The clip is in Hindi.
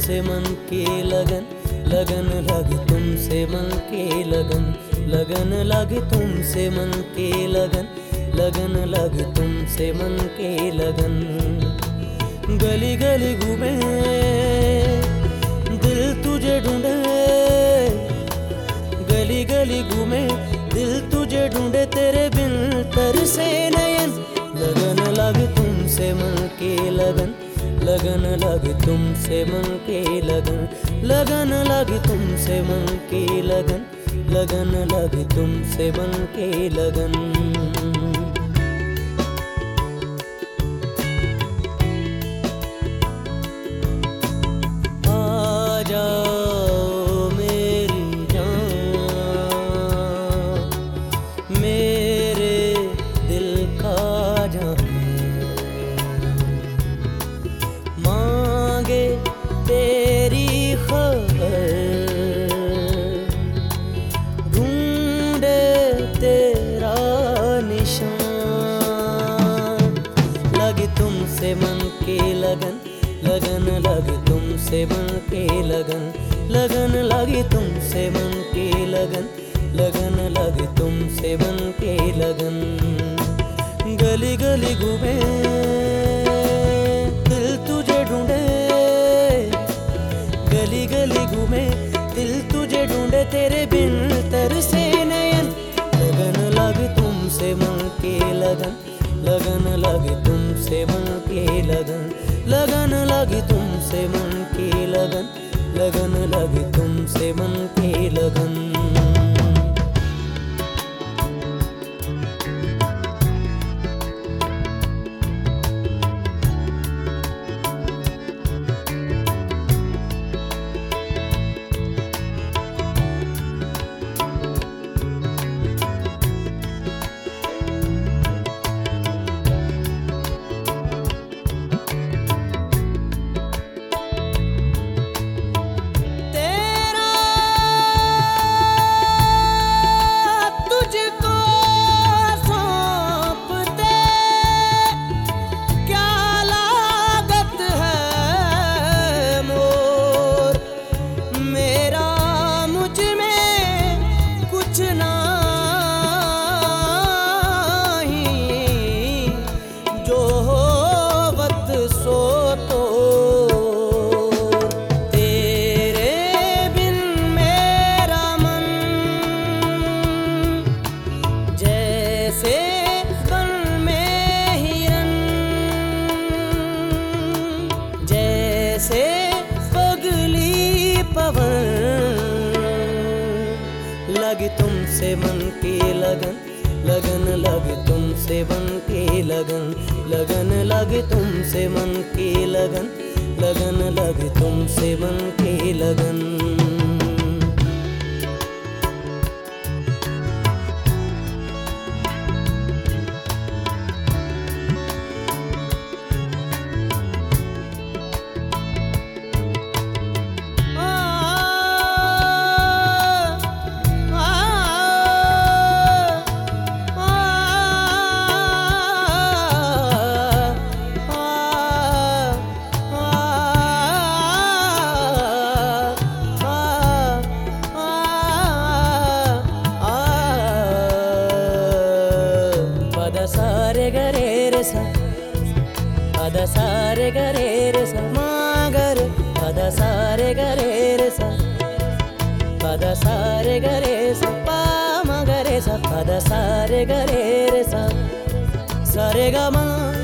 तुमसे मन की लगन, लगन लगी तुमसे मन की लगन, लगन लगी तुमसे मन की लगन, लगन लगी तुमसे मन की लगन। गली गली घूमे दिल तुझे ढूंढे, गली गली घूमे दिल तुझे ढूंढे, तेरे बिन तरसे नयन। लगन लगी तुमसे मन की लगन, लगन लगी तुमसे मन की लगन, लगन लगी तुमसे मन की लगन, लगन लगी तुमसे मन की लगन। तेरी खबर ढूंढे तेरा निशान। लगी तुमसे मन की लगन, लगन लगी तुमसे मन की लगन, लगन लगी तुमसे मन की लगन, लगन लगी तुमसे मन की लगन। गली गली घूमे दिल तुझे ढूंढे, गली गली घूमे दिल तुझे ढूंढे, तेरे बिन तरसे नयन। लगन लगी तुमसे मन की लगन, लगन लगी तुमसे मन की लगन, लगन लगी तुमसे मन की लगन, लगन लगी तुमसे मन की लगन। लगी तुमसे मन की लगन, लगन लगी तुमसे मन की लगन, लगन लगी तुमसे मन की लगन, लगन लगी तुमसे मन की लगन। सारे गरे रे सा, अदा सारे गरे रे सा, मागर अदा सारे गरे रे सा, अदा सारे गरे सा, पा मगरे सा, अदा सारे गरे रे सा, सारे गा मा